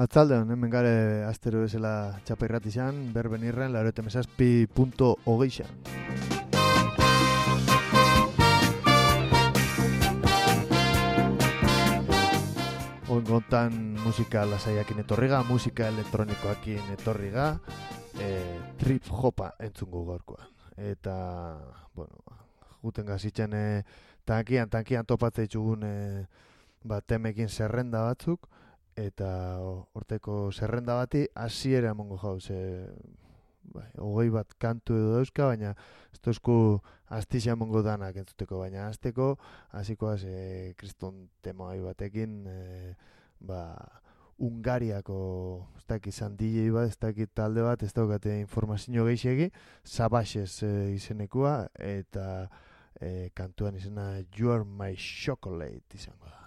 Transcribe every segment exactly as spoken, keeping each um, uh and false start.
Atzaldeon, hemen gare astero bezala txapairratizan, berbenirren, laurogeita hamazazpi puntu hogeixan. Oin gontan musika lasaiakin etorriga, musika elektronikoakin etorriga, e, trip hopa entzungu gaurkoan. Eta, bueno, guten gazitzen e, tankian, tankian topatzea itxugun e, ba, temekin zerrenda batzuk, eta horteko zerrenda bati hasiera emango jauz, e, bai, hogei bat kantu edo dauzka, baina ez tozku astizia emango danak entzuteko, baina azteko hasikoaz e, kriston temai batekin, e, ba, Ungariako ez dakit izan D J bat, ez dakit talde bat, ez daukate informazio gehiagi, Sabaxez e, izenekua, eta e, kantuan izena You Are My Chocolate izango da.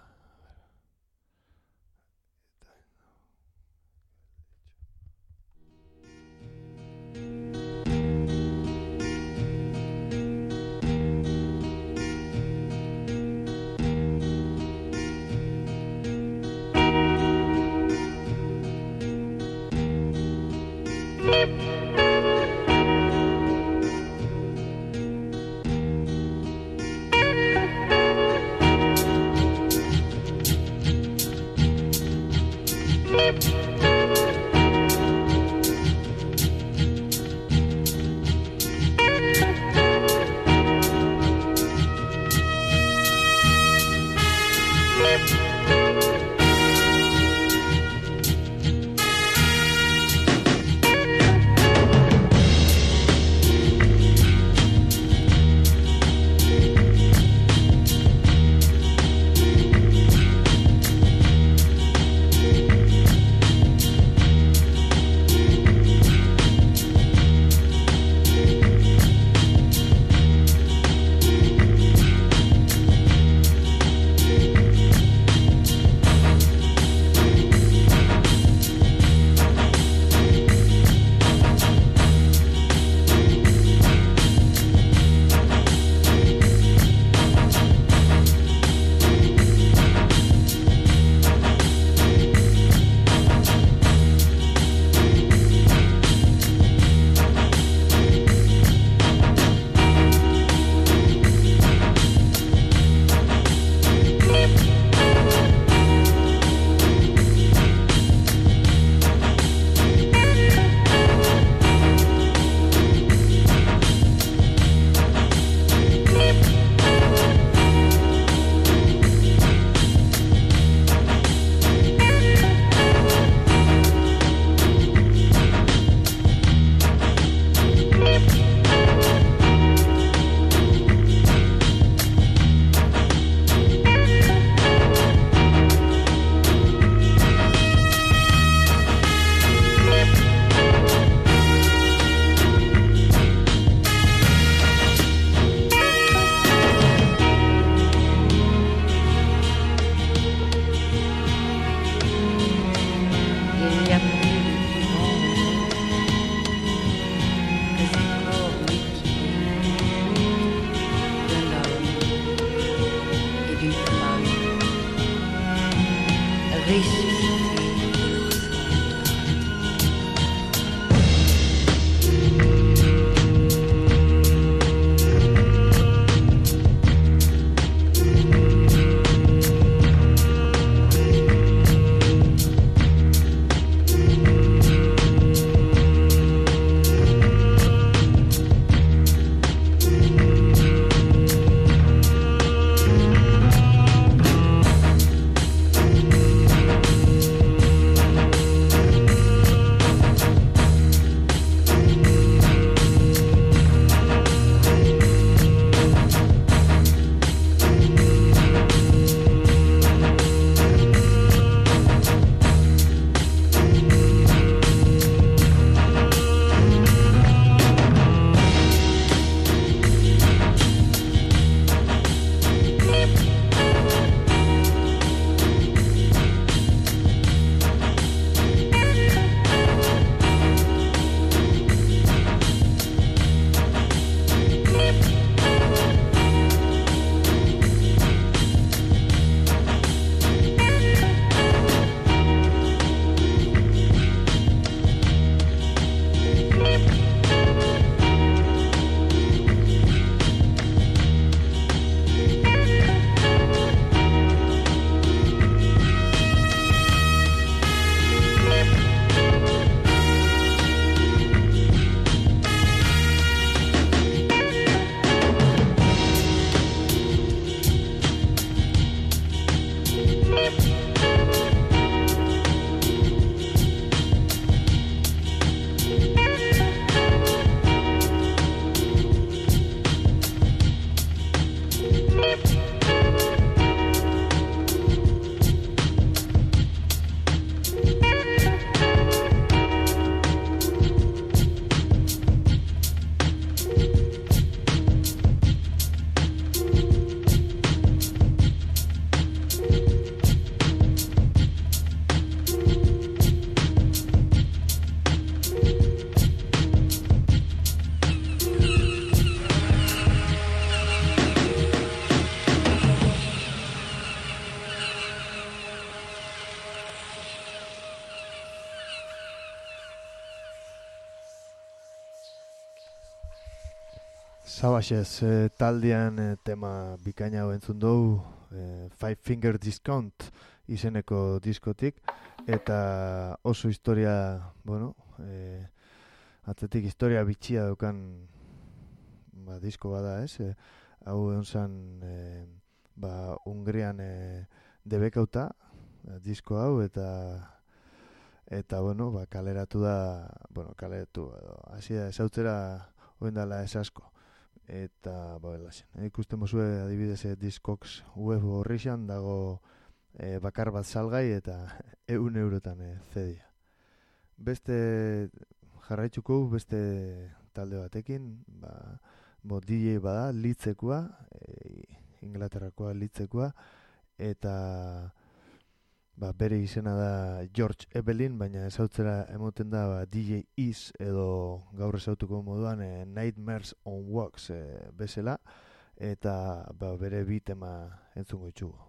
Savages e, taldean e, tema bikaina hau entzun dugu e, Five Finger Discount izeneko diskotik eta oso historia, bueno, e, atzetik historia bitxia daukan ba, disko bada ez, e, hau egon zan e, ba, Hungrian e, debekauta e, disko hau eta eta bueno, ba, kaleratu da, bueno, kaleratu, hasi da esautzera oen dala ez asko. Eta, ba, lasen, ikusten mozue adibidez e, Discogs web horrixan dago e, bakar bat salgai eta eun eurotan e, zedia. Beste jarraitzuko beste talde batekin, ba, bo D J bada, litzekoa, e, Inglaterrakoa litzekoa, eta ba, bere izena da George Evelyn, baina ezautzera emoten da ba, D J Is edo gaur ezautuko moduan e, Nightmares on Wax e, bezala, eta ba, bere bi tema entzungo itxugu.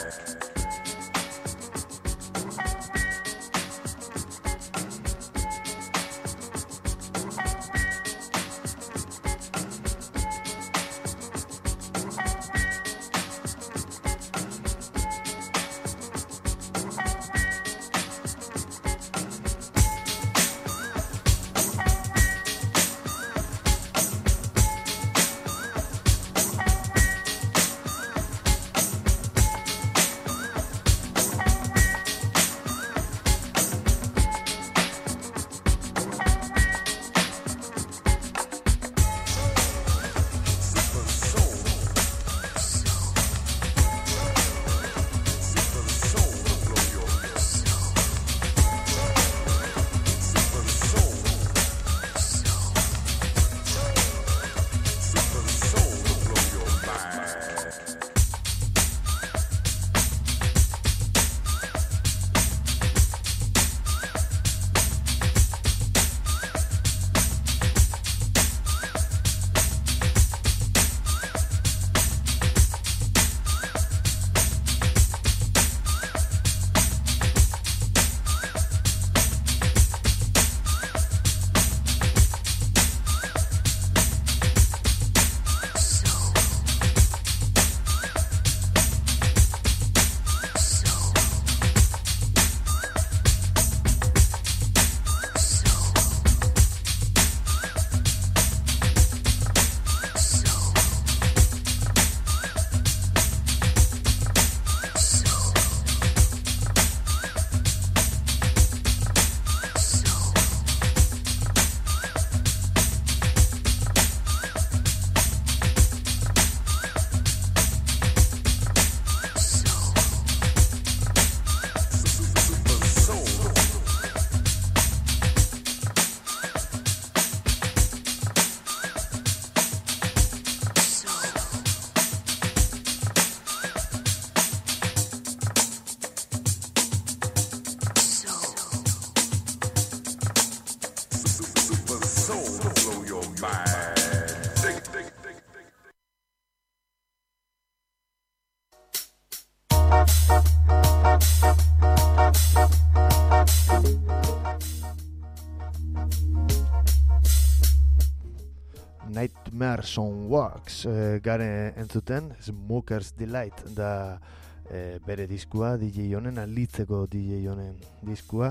Nightmares on Wax e, garen entzuten, Smoker's Delight da e, bere diskua, D J honen, alitzeko D J honen diskua,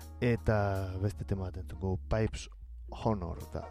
eta beste tema bat entzuko, Pipes Honor da.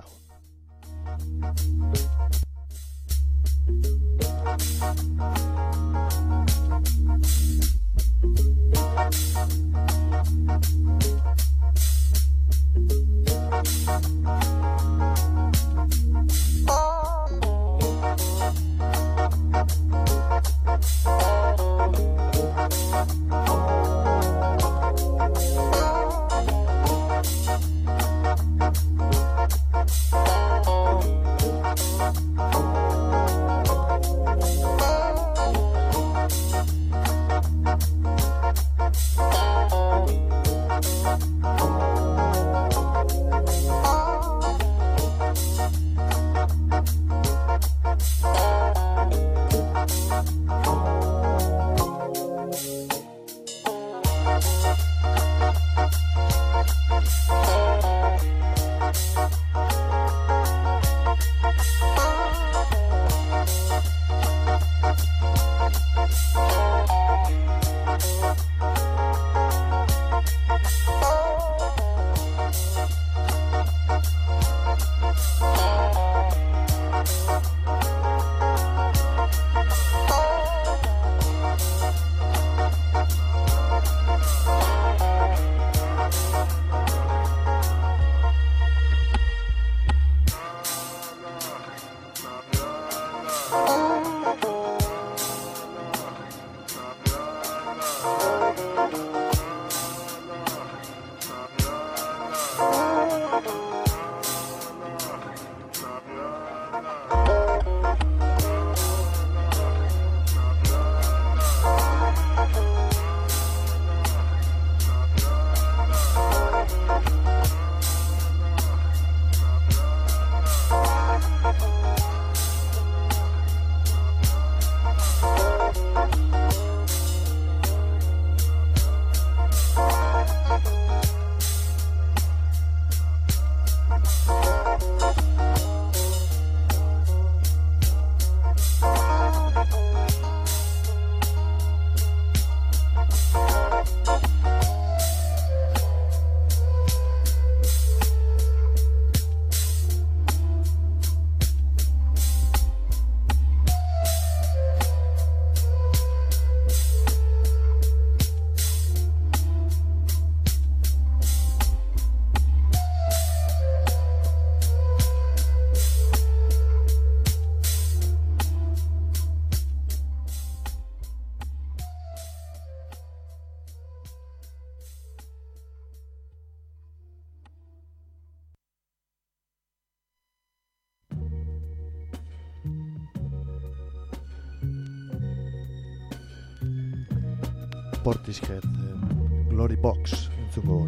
Portishead, eh, Glory Box entzuko.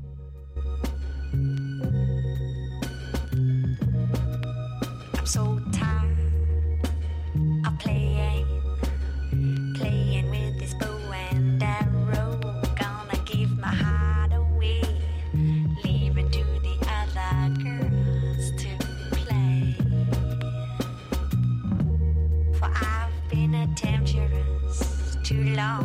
I'm so tired of playing, playing with this bow and arrow. Gonna give my heart away, leave it to the other girls to play. For I've been a temptress too long.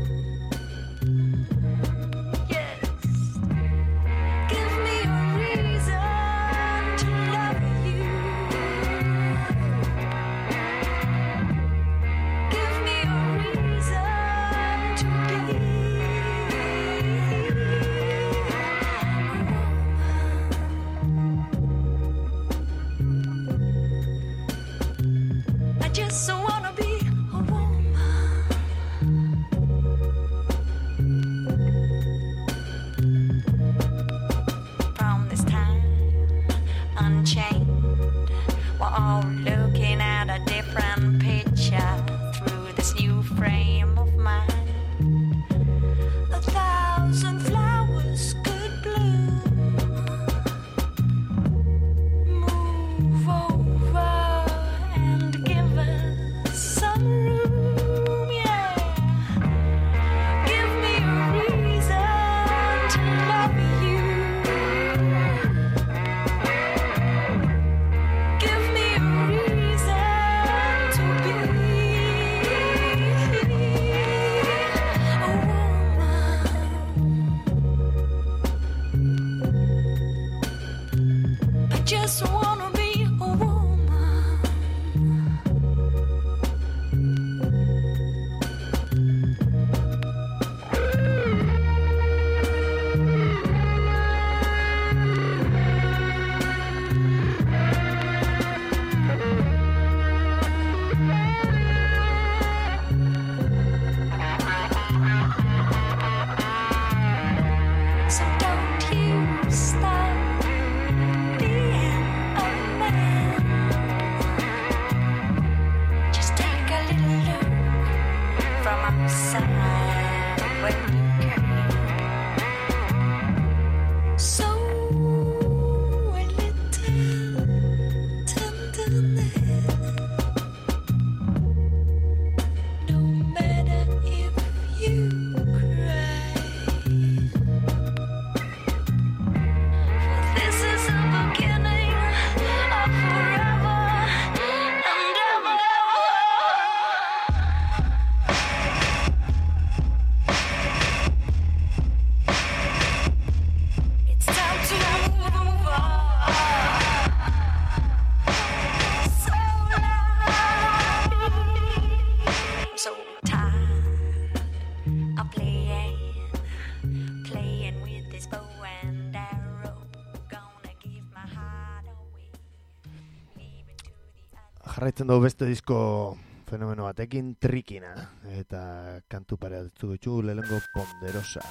Jarraitzen dugu beste disko fenomeno batekin, Trikina, eta kantu parea dutzu ditu lehengo Ponderosa.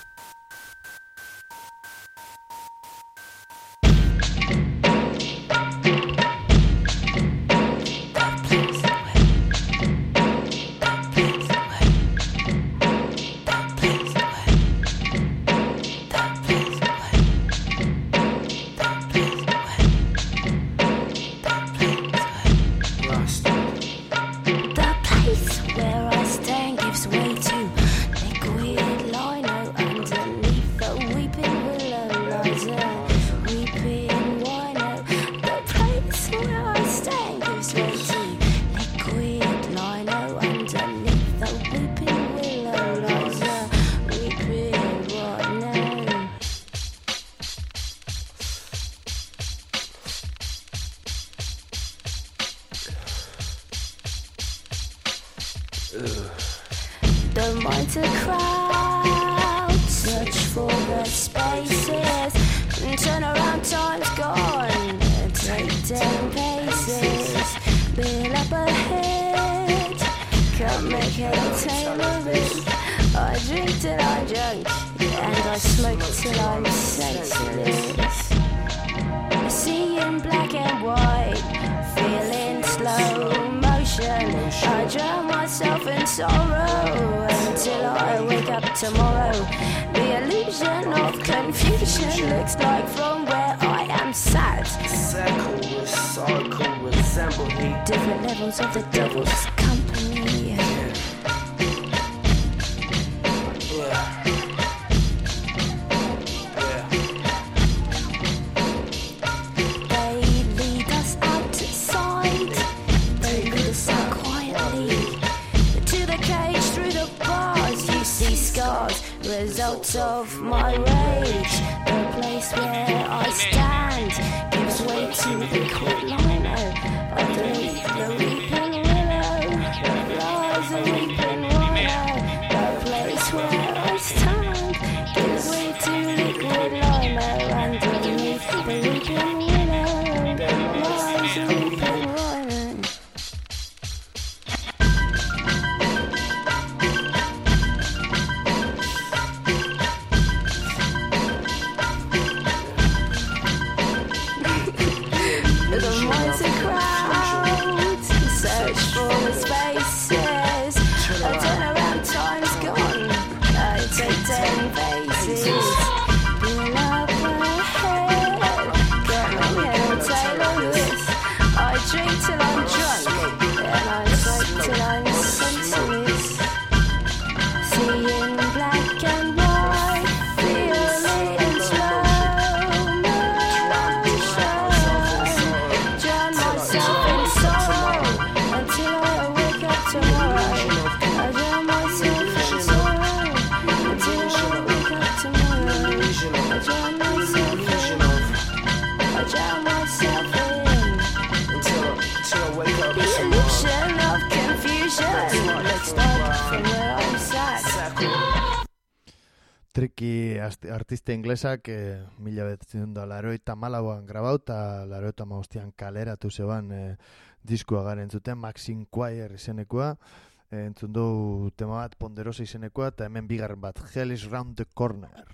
Don't mind the crowd, search for the spaces, and turn around, time's gone, take ten paces, build up ahead, can't make head or tail of it. I drink till I'm drunk, and I smoke till I'm senseless. I see in black and white, feeling slow motion. I drown myself in sorrow until I wake up tomorrow. The illusion of confusion looks like from where I am sat. Circle with cycle resemble me. Different levels of the devil's company. Results of my rage. The place where I stand gives way to the lino. Underneath the weeping willow lies a weeping willow. The place where I stand gives way to liquid lino. Underneath the weeping willow lies a weeping willow. Triki artista inglesak eh, mila bederatzizun da laroita malauan grabau eta laroita maostian kaleratu zeban eh, diskua garen zuten Maxine Choir izenekoa, eh, entzun du tema bat Ponderosa izenekoa eta hemen bigarren bat Hell is Round the Corner.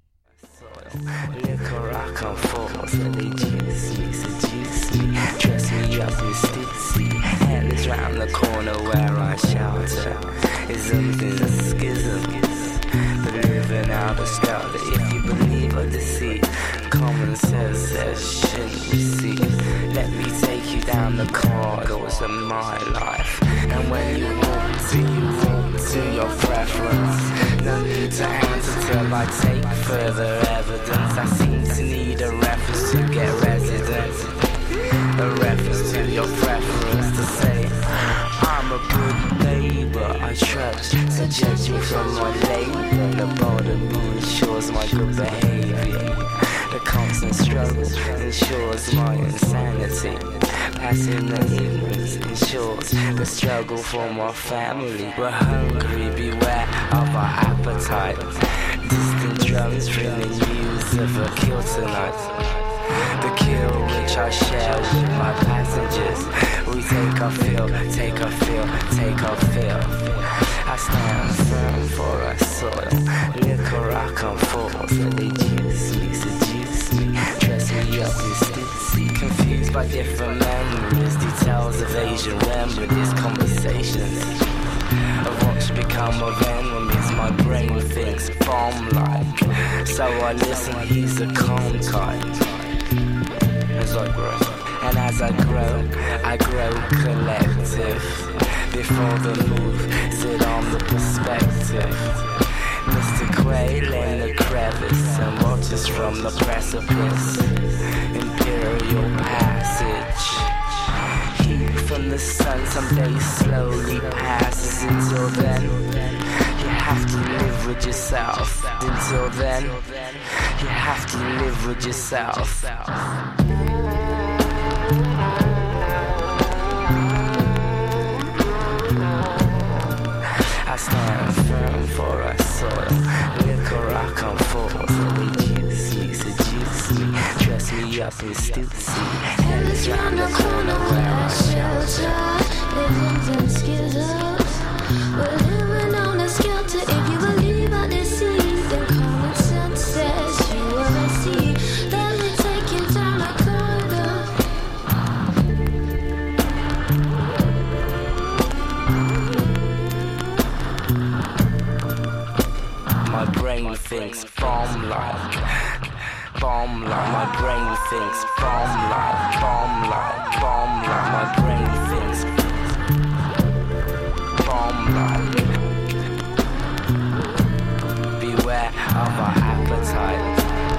Liquor I come forth and they juice me, seduce me, dress me up in stitsy. Hell is round the corner where I shelter. Isms is a schism. Living out a scout that if you believe or deceit, common sense says shouldn't receive. Let me take you down the corridors of my life, and when you walk to, you walk to your preference. No need to answer till I take further evidence. I seem to need a reference to get residence, a reference to your preference to say I'm a good neighbor. I trust to judge me from my labor. The bottom ensures my good behavior. The constant struggle ensures my insanity. Passing the ignorance ensures the struggle for my family. We're hungry, beware of our appetite. Distant drums bring the news of a kill tonight. The kill which I share with my passengers. We take our fill, take our fill, take our fill. I stand firm for our soil. Liquor I come forth and they juice me, seduce me, dress me up in stitsy. Confused by different memories, details of Asian remedies, conversations of what's become of enemies. My brain thinks bomb-like, so I listen, he's a calm type. As I grow, and as I grow, I grow collective. Before the move, sit on the perspective. Mister Quail in the crevice and watches from the precipice. Imperial passage. Heat from the sun someday slowly passes. Until then, you have to live with yourself. Until then, you have to live with yourself. I stand firm for our soil. Liquor I come forth and they juice me, seduce me, dress me up in stitsy. Hell is round the corner where I shelter. Living in skizzles. We're living on a skelter. If you believe I deceive, then common sense says you are a sea. Let me take you down a corridor. My brain thinks bomb like, bomb like. My brain thinks bomb like, bomb like, bomb like. My brain thinks bomb like. Beware of our appetite.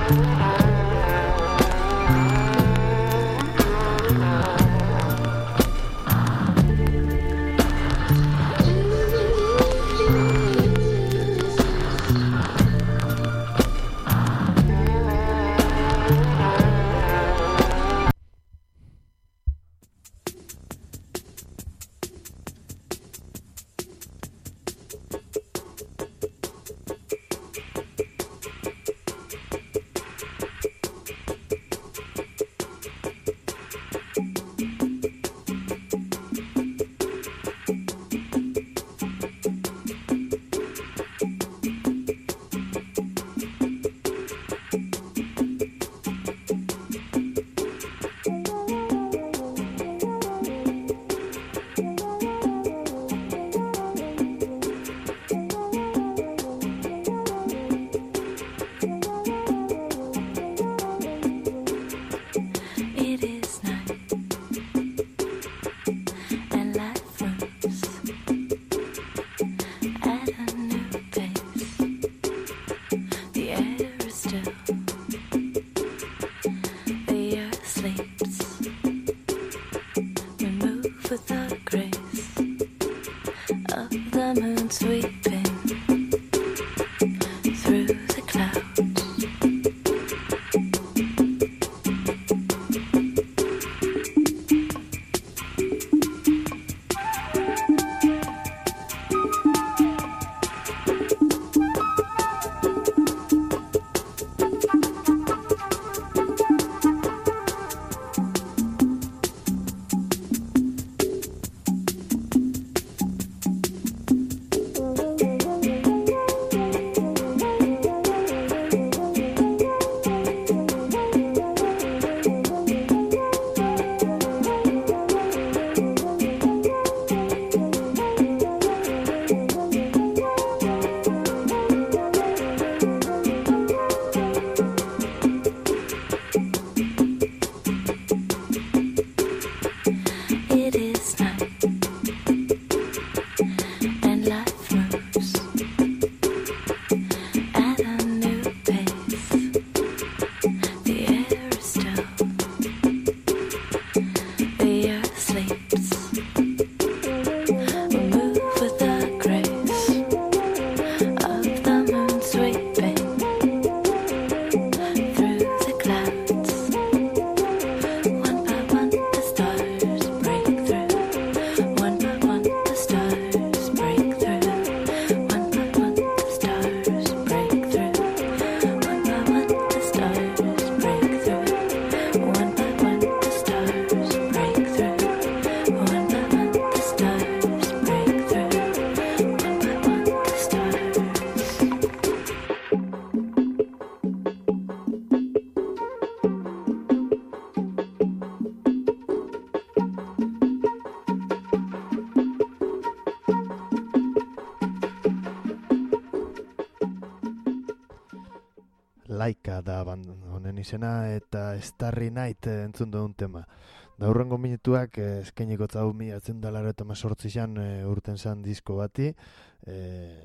Laika da honen izena eta Starry Night entzun dugun tema. Da hurrengo minutuak eskainiko zau mila bederatziehun eta laurogeita hemezortzian urten zan disko bati, e,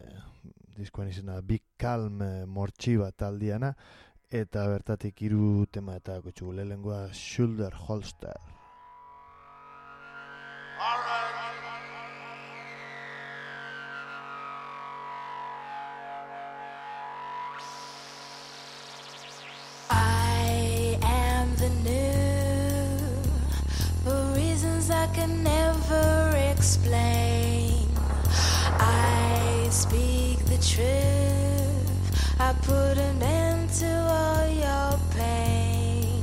diskoan izena Big Calm Mortxiba taldiana, eta bertatik hiru tema eta kotxugu lehengoa Shoulder Holster. Can never explain. I speak the truth. I put an end to all your pain.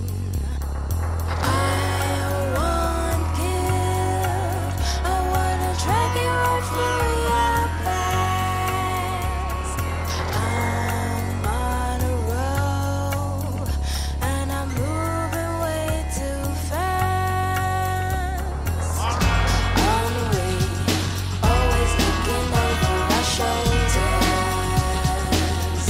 I want guilt. I wanna drag you right through your past. I'm on a roll and I'm moving way too fast. Always looking over our shoulders.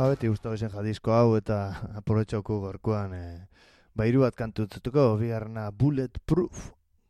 Ba, beti gustatu zen jadisko hau eta aprobetxauko gorkoan e, ba, hiru bat kantu entzutuko, bigarrena Bulletproof.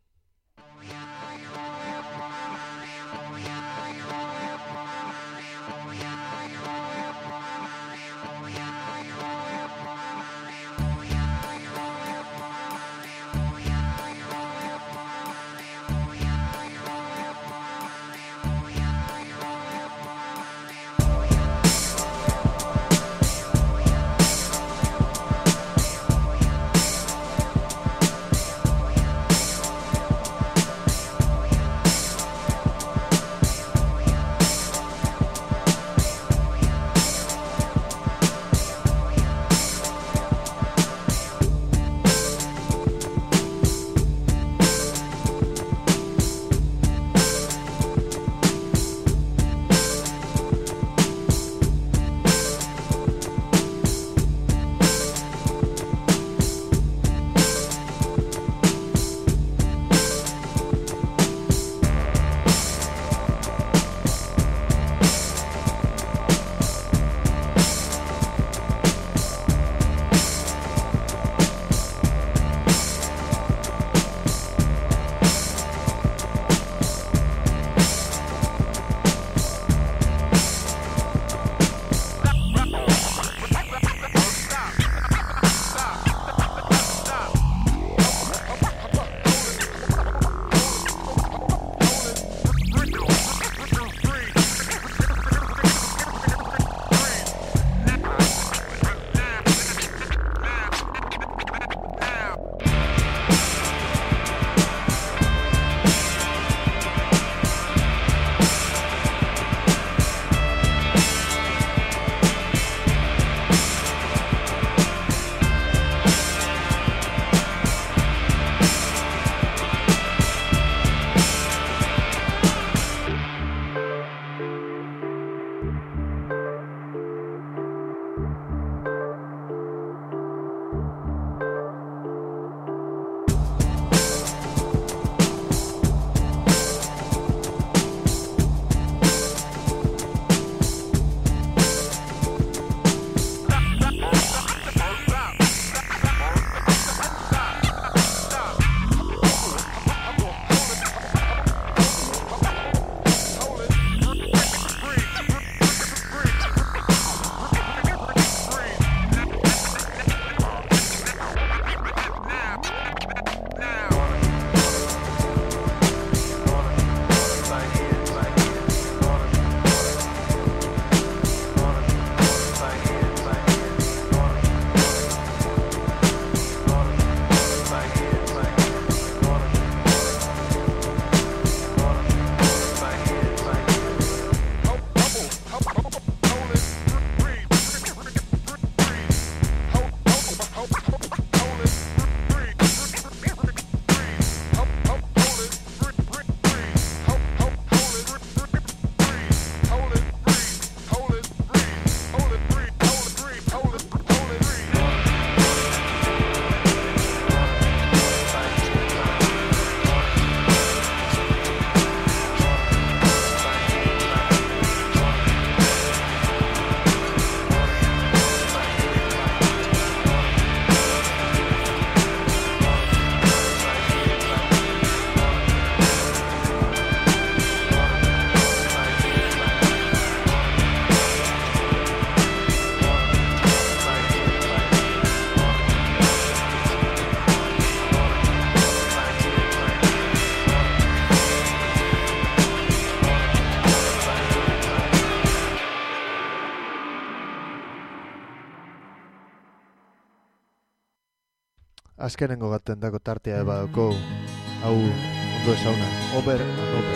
Azkenengo gaten dako tartea eba dauko, hau ondo esauna, over and over.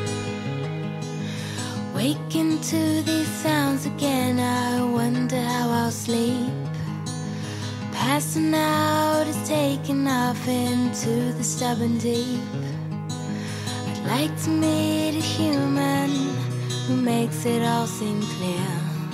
Waking to these sounds again, I wonder how I'll sleep. Passing out is taking off into the stubborn deep. I'd like to meet a human who makes it all seem clear.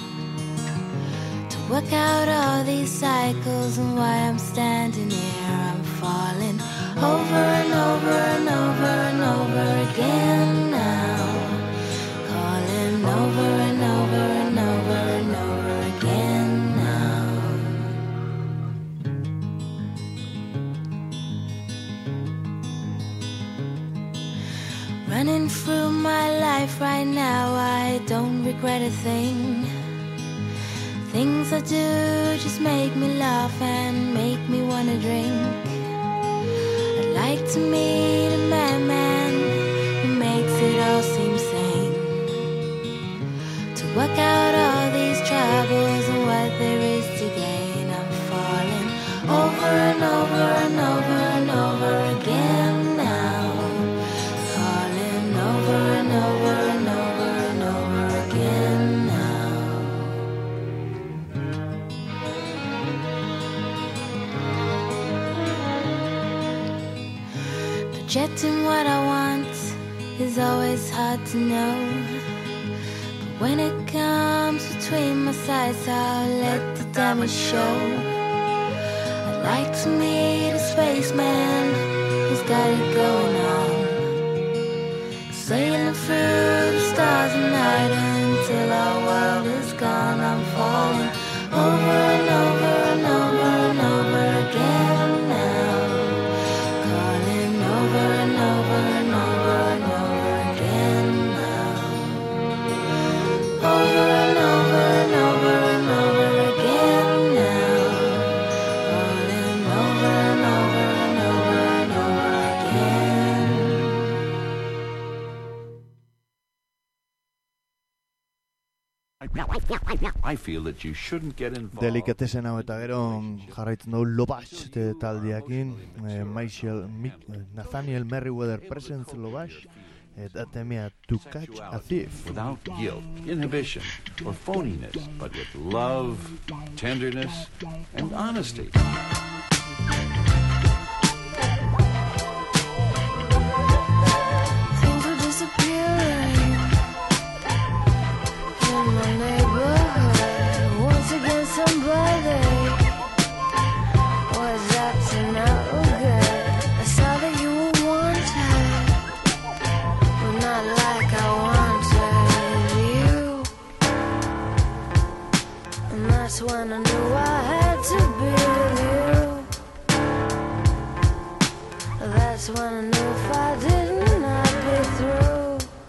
Work out all these cycles and why I'm standing here. I'm falling over and over and over and over again now. Calling over and over and over and over again. Running through my life right now, I don't regret a thing. Things I do just make me laugh and make me wanna drink. I'd like to meet a madman who makes it all seem sane, to work out all these troubles and what there is to gain. I'm falling over and over and over and over again now, falling over and over and over and over again now. Projecting what I want is always hard to know, but when it comes between my sides, I'll let the damage show. I'd like to meet a spaceman who's got it going on, sailing through the stars at night until our world is gone. I'm falling over and over and over and over again now, calling over and over and over and over again now, over and over and over and over again now, calling over and over and over and over again. I feel that you shouldn't get involved. Delikatesen hau eta gero jarraitzen dugu Lobash taldeakin, eh, Michael, Mick, Nathaniel Merriweather presents Lobash, eta temea To Catch a Thief. Without guilt, inhibition, or phoniness, but with love, tenderness, and honesty. Things were disappearing in my neighborhood. Once again, somebody was up to no good. I saw that you were wanted, but not like I wanted you. And that's when I knew I had to be with you. That's when I knew if I didn't, I'd be through.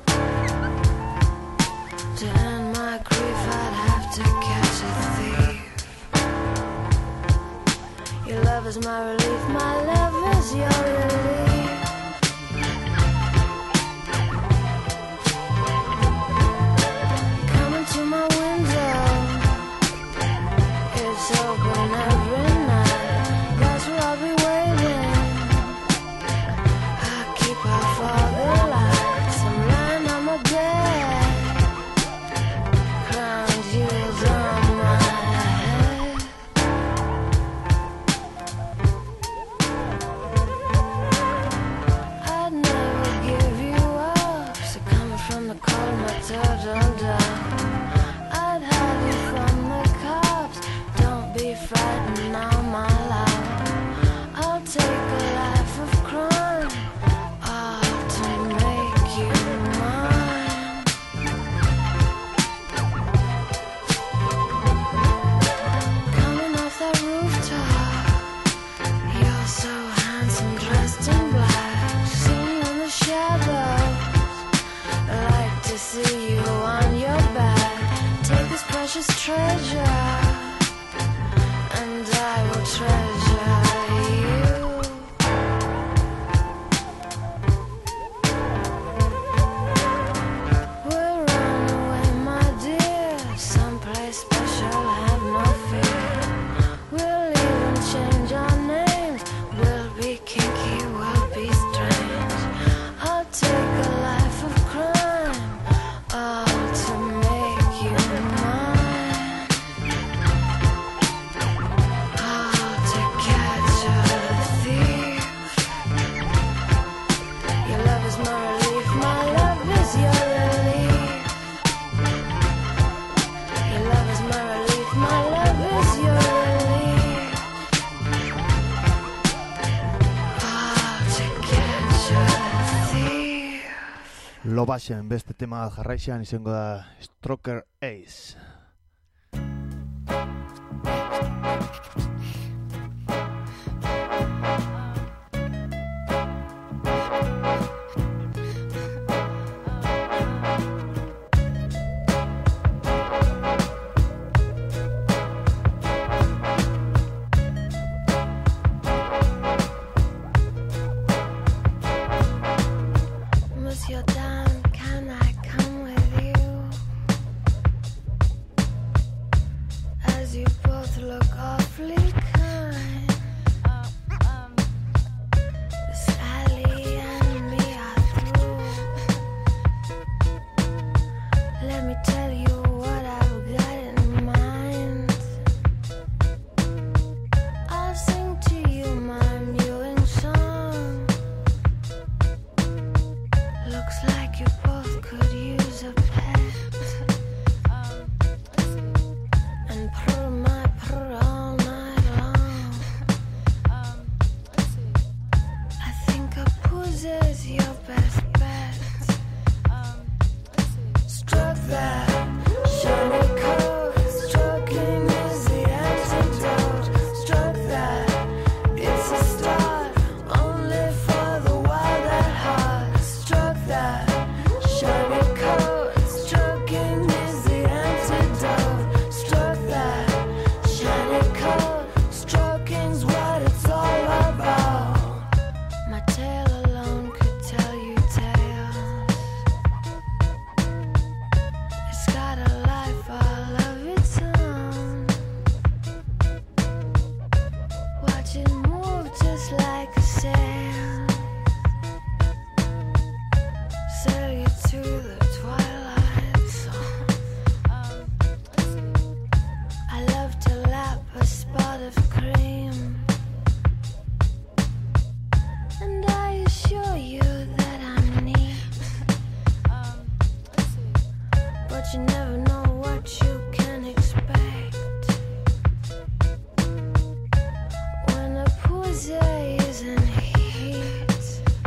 To end my grief, I'd have to catch a thief. Your love is my relief, my love is your relief. Coming to my window, it's open every night. That's where I'll be waiting. I keep off all the lights. I'm lying on my bed, crown jewels on my head. I'd never give you up. So coming from the cold, my turtle dove. I'd hide you from the cops. Don't be frightened now, my love. I'll take a life of crime, all to make you mine. Coming off that rooftop, you're so handsome, dressed in black. Seen in the shadows, I like to see you on your back. Take this precious treasure, and I will treasure you. We'll run away, my dear, someplace special, have no fear. We'll even change our names. We'll be kinky, we'll be strange. I'll take a life of crime, all to make you mine. All to catch a thief. Your love is my relief, my love is your relief. Your love is my relief, my love is your relief. All to catch a thief. Lobashen beste tema bat jarraizean izango da Stroker Ace. your best bet. Struck that shiny code. Stroking is the antidote. Struck that it's a start only for the wild at heart. Struck that shiny code. Stroking is the antidote. Struck that shiny code. Stroking's what it's all about. My tail alone could tell you tales. It's got a life all of its own. Watch it move just like a sail. Sail you to the twilight zone. I love to lap a spot of cream, and I assure you that I'm neat. But you never know what you can expect when a pussy is in heat.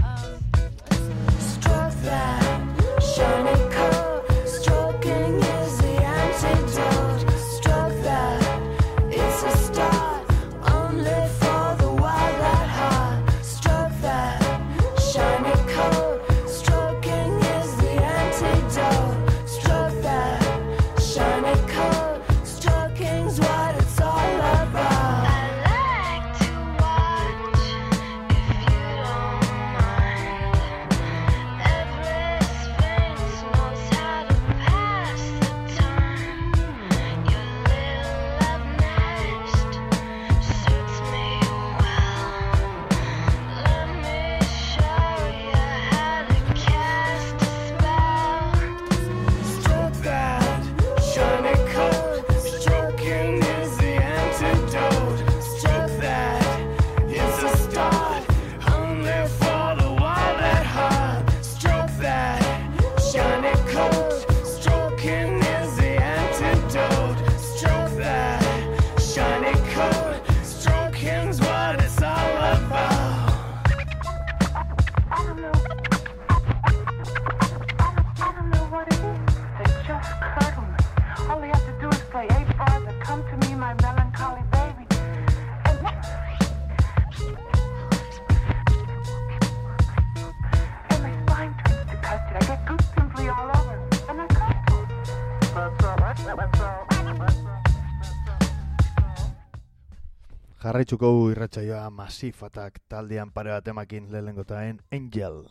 Struck that shiny code. Stroking is the antidote. Struck that it's a start only for the wild at heart. Struck that shiny code. Stroking is the antidote. Struck that shiny code. Stroking's what it's all about. I like to watch, if you don't mind. Every sphinx knows how to pass the time. Your little love nest suits me well. Let me show you how to cast a spell. Struck that shiny code. Stroking is the antidote. Struck that it's a start only for the wild at heart. Struck that shiny code. Stroking is the antidote. Struck that shiny code. Stroking's what it's all about. I don't know. I don't know what it is. They just curdle me. All they have to do is say, "Hey, father, come to me, my melancholy baby." And and my spine turns to custard. I get goose pimply all over, and I can't do it. That's all. That's all. That's all. Jarraitzuko irratsaioa Massive Attack taldean pare bat emakin lehenengotaen Angel.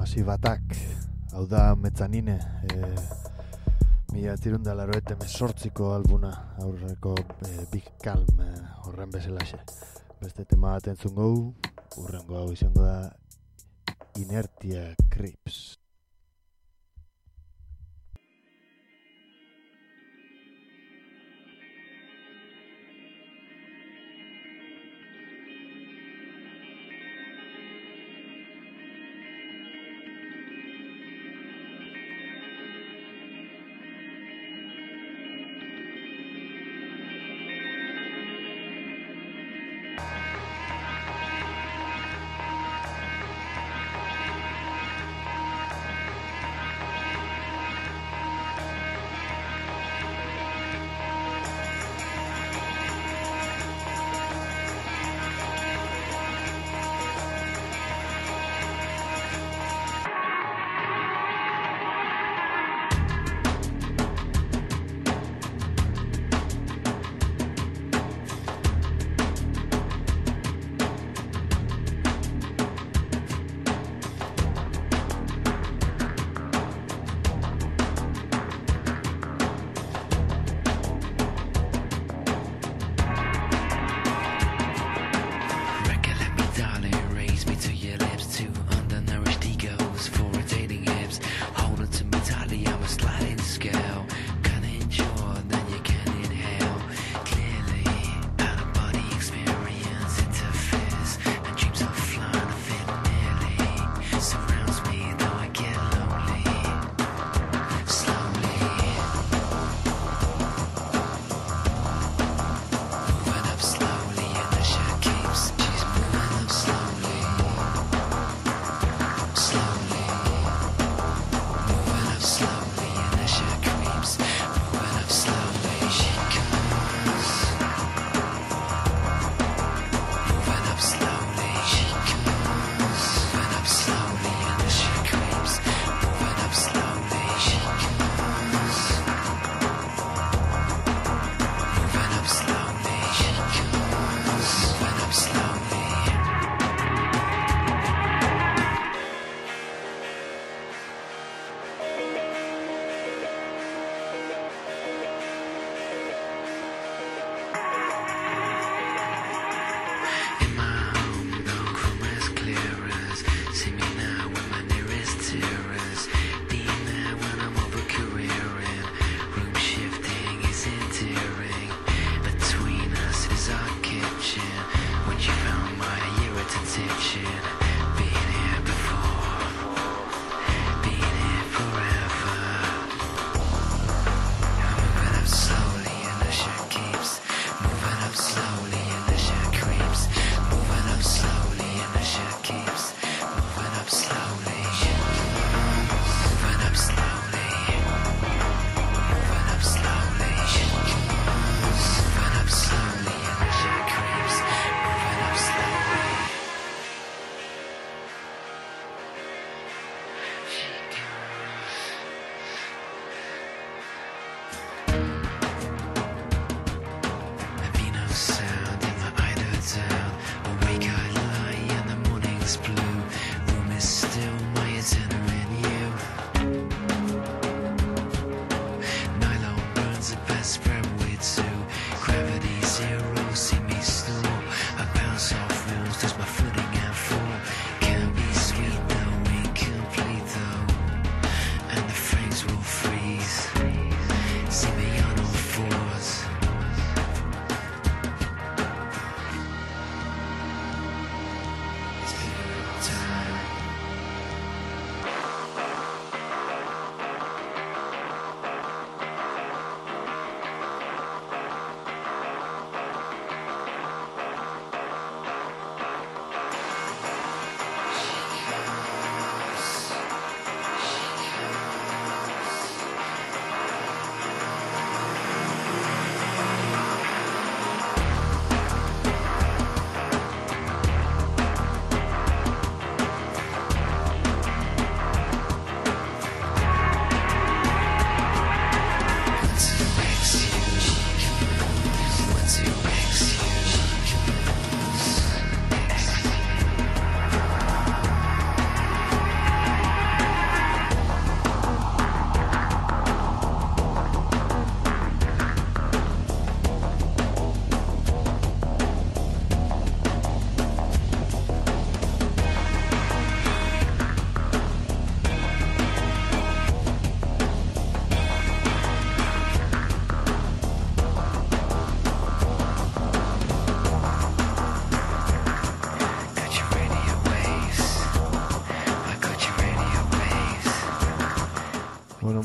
Masibatak, hau da Mezzanine, e, mila tirunda laroete mesortziko albuna, aurreko e, Big Calm e, horren bezalaxe. Beste tema bat entzungo, urrengo hau izango da Inertia Creeps.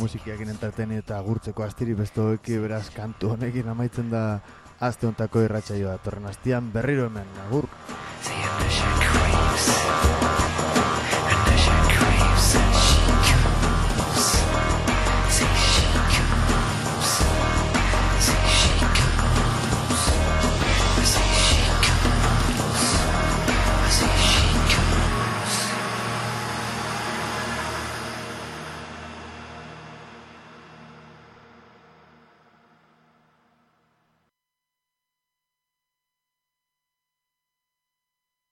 musikiakin enterteni eta agurtzeko astiri bestoeki, beraz kantu honekin amaitzen da aste hontako irratsaioa. Datorren astean berriro hemen, agur.